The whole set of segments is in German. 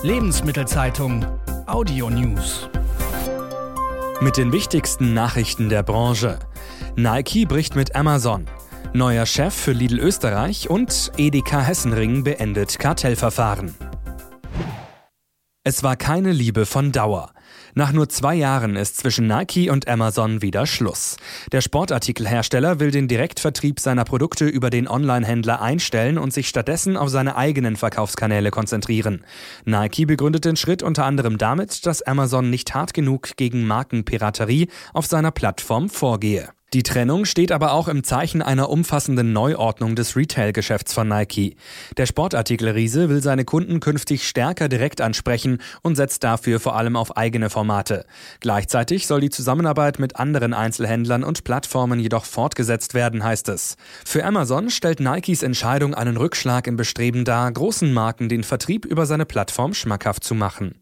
Lebensmittelzeitung Audio News. Mit den wichtigsten Nachrichten der Branche. Nike bricht mit Amazon. Neuer Chef für Lidl Österreich und Edeka Hessenring beendet Kartellverfahren. Es war keine Liebe von Dauer. Nach nur 2 Jahren ist zwischen Nike und Amazon wieder Schluss. Der Sportartikelhersteller will den Direktvertrieb seiner Produkte über den Onlinehändler einstellen und sich stattdessen auf seine eigenen Verkaufskanäle konzentrieren. Nike begründet den Schritt unter anderem damit, dass Amazon nicht hart genug gegen Markenpiraterie auf seiner Plattform vorgehe. Die Trennung steht aber auch im Zeichen einer umfassenden Neuordnung des Retail-Geschäfts von Nike. Der Sportartikelriese will seine Kunden künftig stärker direkt ansprechen und setzt dafür vor allem auf eigene Formate. Gleichzeitig soll die Zusammenarbeit mit anderen Einzelhändlern und Plattformen jedoch fortgesetzt werden, heißt es. Für Amazon stellt Nikes Entscheidung einen Rückschlag im Bestreben dar, großen Marken den Vertrieb über seine Plattform schmackhaft zu machen.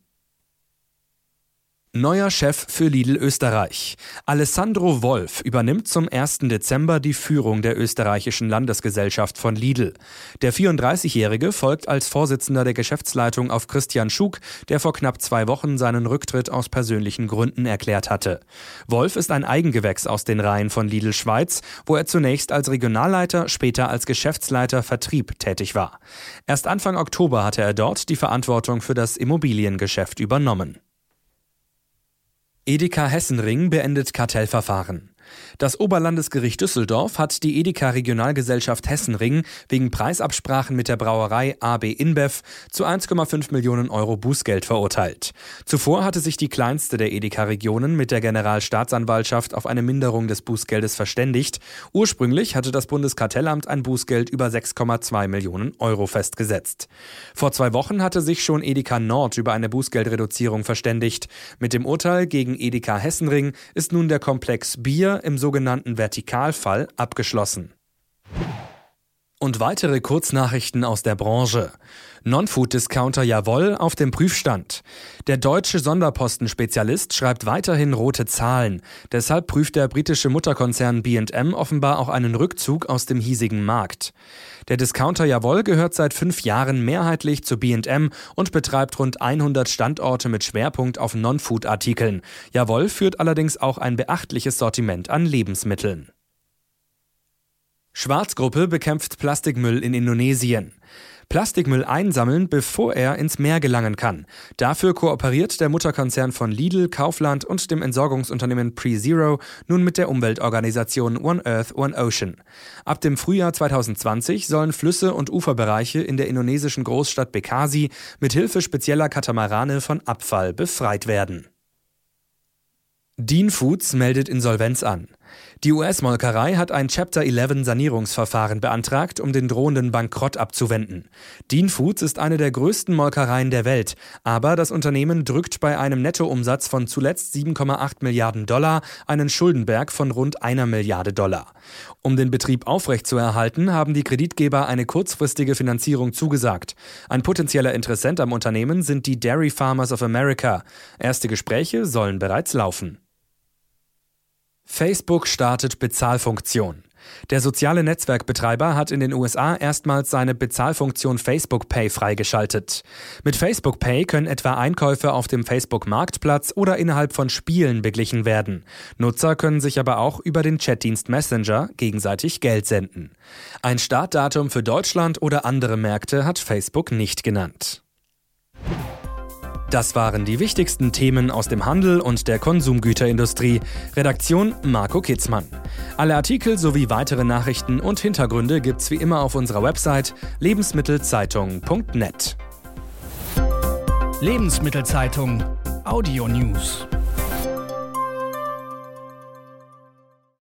Neuer Chef für Lidl Österreich. Alessandro Wolf übernimmt zum 1. Dezember die Führung der österreichischen Landesgesellschaft von Lidl. Der 34-Jährige folgt als Vorsitzender der Geschäftsleitung auf Christian Schug, der vor knapp 2 Wochen seinen Rücktritt aus persönlichen Gründen erklärt hatte. Wolf ist ein Eigengewächs aus den Reihen von Lidl Schweiz, wo er zunächst als Regionalleiter, später als Geschäftsleiter Vertrieb tätig war. Erst Anfang Oktober hatte er dort die Verantwortung für das Immobiliengeschäft übernommen. Edeka Hessenring beendet Kartellverfahren. Das Oberlandesgericht Düsseldorf hat die Edeka Regionalgesellschaft Hessenring wegen Preisabsprachen mit der Brauerei AB InBev zu 1,5 Millionen Euro Bußgeld verurteilt. Zuvor hatte sich die kleinste der Edeka-Regionen mit der Generalstaatsanwaltschaft auf eine Minderung des Bußgeldes verständigt. Ursprünglich hatte das Bundeskartellamt ein Bußgeld über 6,2 Millionen Euro festgesetzt. Vor 2 Wochen hatte sich schon Edeka Nord über eine Bußgeldreduzierung verständigt. Mit dem Urteil gegen Edeka Hessenring ist nun der Komplex Bier im sogenannten Vertikalfall abgeschlossen. Und weitere Kurznachrichten aus der Branche. Non-Food-Discounter Jawoll auf dem Prüfstand. Der deutsche Sonderposten-Spezialist schreibt weiterhin rote Zahlen. Deshalb prüft der britische Mutterkonzern B&M offenbar auch einen Rückzug aus dem hiesigen Markt. Der Discounter Jawoll gehört seit 5 Jahren mehrheitlich zu B&M und betreibt rund 100 Standorte mit Schwerpunkt auf Non-Food-Artikeln. Jawoll führt allerdings auch ein beachtliches Sortiment an Lebensmitteln. Schwarzgruppe bekämpft Plastikmüll in Indonesien. Plastikmüll einsammeln, bevor er ins Meer gelangen kann. Dafür kooperiert der Mutterkonzern von Lidl, Kaufland und dem Entsorgungsunternehmen PreZero nun mit der Umweltorganisation One Earth, One Ocean. Ab dem Frühjahr 2020 sollen Flüsse und Uferbereiche in der indonesischen Großstadt Bekasi mit Hilfe spezieller Katamarane von Abfall befreit werden. Dean Foods meldet Insolvenz an. Die US-Molkerei hat ein Chapter 11 Sanierungsverfahren beantragt, um den drohenden Bankrott abzuwenden. Dean Foods ist eine der größten Molkereien der Welt, aber das Unternehmen drückt bei einem Nettoumsatz von zuletzt 7,8 Milliarden Dollar einen Schuldenberg von rund 1 Milliarde Dollar. Um den Betrieb aufrechtzuerhalten, haben die Kreditgeber eine kurzfristige Finanzierung zugesagt. Ein potenzieller Interessent am Unternehmen sind die Dairy Farmers of America. Erste Gespräche sollen bereits laufen. Facebook startet Bezahlfunktion. Der soziale Netzwerkbetreiber hat in den USA erstmals seine Bezahlfunktion Facebook Pay freigeschaltet. Mit Facebook Pay können etwa Einkäufe auf dem Facebook-Marktplatz oder innerhalb von Spielen beglichen werden. Nutzer können sich aber auch über den Chatdienst Messenger gegenseitig Geld senden. Ein Startdatum für Deutschland oder andere Märkte hat Facebook nicht genannt. Das waren die wichtigsten Themen aus dem Handel und der Konsumgüterindustrie. Redaktion Marco Kitzmann. Alle Artikel sowie weitere Nachrichten und Hintergründe gibt's wie immer auf unserer Website lebensmittelzeitung.net. Lebensmittelzeitung Audio News.